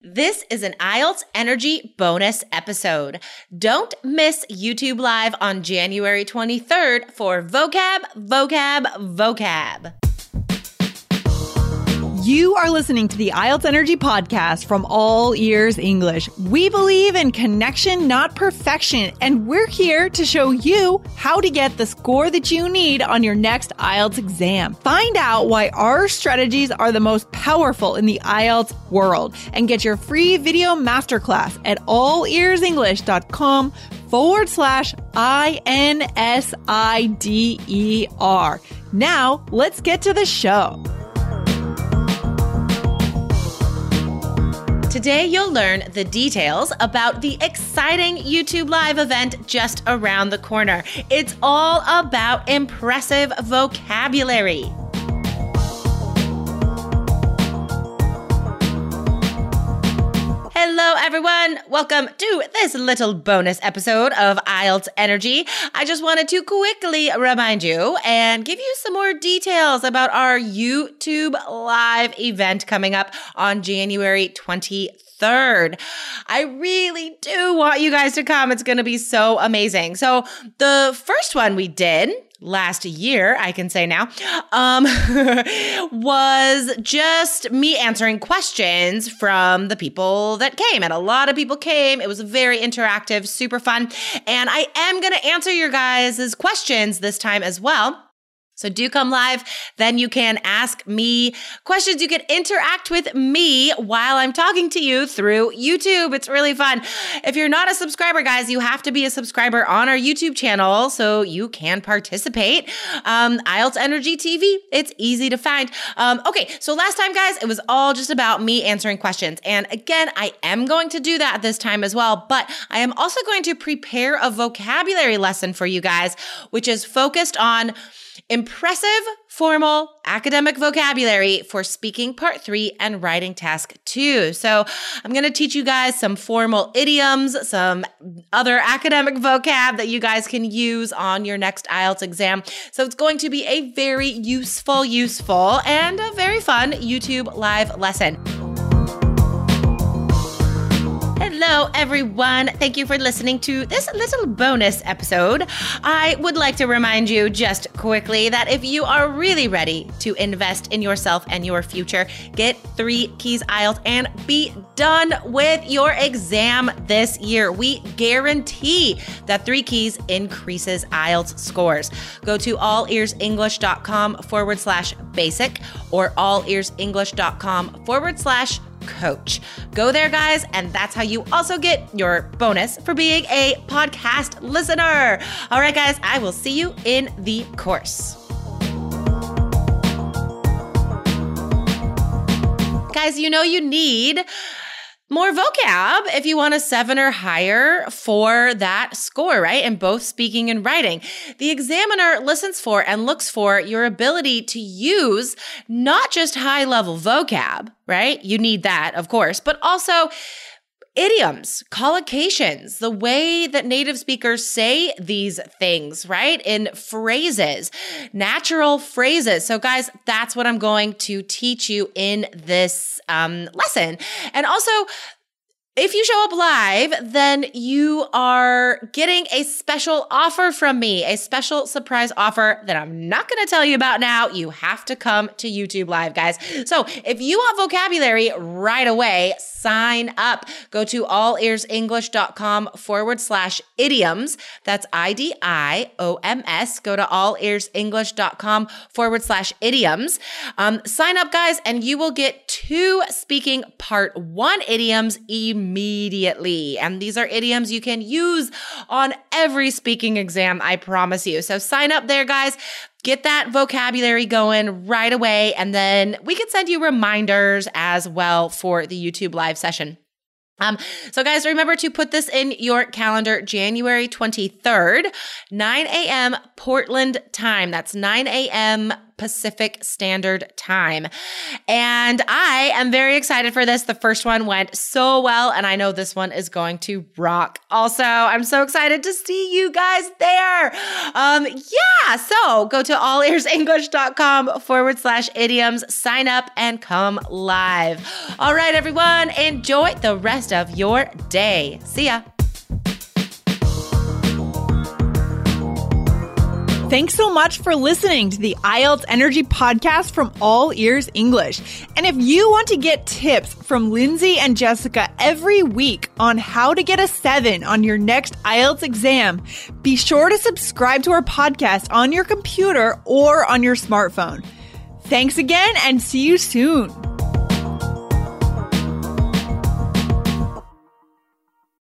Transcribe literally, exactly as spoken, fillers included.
This is an I E L T S Energy bonus episode. Don't miss YouTube Live on January twenty-third for vocab, vocab, vocab. You are listening to the I E L T S Energy podcast from All Ears English. We believe in connection, not perfection, and we're here to show you how to get the score that you need on your next I E L T S exam. Find out why our strategies are the most powerful in the I E L T S world and get your free video masterclass at allearsenglish.com forward slash I N S I D E R. Now, let's get to the show. Today, you'll learn the details about the exciting YouTube Live event just around the corner. It's all about impressive vocabulary. Hello, everyone. Welcome to this little bonus episode of I E L T S Energy. I just wanted to quickly remind you and give you some more details about our YouTube Live event coming up on January twenty-third. I really do want you guys to come. It's going to be so amazing. So the first one we did last year, I can say now, um, was just me answering questions from the people that came. And a lot of people came. It was very interactive, super fun. And I am going to answer your guys' questions this time as well. So do come live. Then you can ask me questions. You can interact with me while I'm talking to you through YouTube. It's really fun. If you're not a subscriber, guys, you have to be a subscriber on our YouTube channel so you can participate. Um, I E L T S Energy T V. It's easy to find. Um, okay, so last time, guys, it was all just about me answering questions. And again, I am going to do that this time as well, but I am also going to prepare a vocabulary lesson for you guys, which is focused on impressive, formal, academic vocabulary for speaking part three and writing task two. So I'm going to teach you guys some formal idioms, some other academic vocab that you guys can use on your next I E L T S exam. So it's going to be a very useful, useful, and a very fun YouTube Live lesson. Hello, everyone. Thank you for listening to this little bonus episode. I would like to remind you just quickly that if you are really ready to invest in yourself and your future, get three keys I E L T S and be done with your exam this year. We guarantee that three keys increases I E L T S scores. Go to allearsenglish.com forward slash basic or allearsenglish.com forward slash coach. Go there, guys, and that's how you also get your bonus for being a podcast listener. All right, guys, I will see you in the course. Guys, you know you need more vocab if you want a seven or higher for that score, right? In both speaking and writing. The examiner listens for and looks for your ability to use not just high-level vocab, right? You need that, of course, but also idioms, collocations, the way that native speakers say these things, right? In phrases, natural phrases. So guys, that's what I'm going to teach you in this um, lesson. And also, if you show up live, then you are getting a special offer from me, a special surprise offer that I'm not going to tell you about now. You have to come to YouTube Live, guys. So if you want vocabulary right away, sign up. Go to allearsenglish.com forward slash idioms. That's I D I O M S. Go to allearsenglish.com forward slash idioms. Um, sign up, guys, and you will get two speaking part one idioms immediately. And these are idioms you can use on every speaking exam, I promise you. So sign up there, guys. Get that vocabulary going right away, and then we can send you reminders as well for the YouTube Live session. Um, so guys, remember to put this in your calendar, January twenty-third, nine a.m. Portland time. That's nine a.m. Pacific Standard Time. And I am very excited for this. The first one went so well, and I know this one is going to rock. Also, I'm so excited to see you guys there. Um, yeah, so go to allearsenglish.com forward slash idioms, sign up, and come live. All right, everyone, enjoy the rest of your day. See ya. Thanks so much for listening to the I E L T S Energy podcast from All Ears English. And if you want to get tips from Lindsay and Jessica every week on how to get a seven on your next I E L T S exam, be sure to subscribe to our podcast on your computer or on your smartphone. Thanks again and see you soon.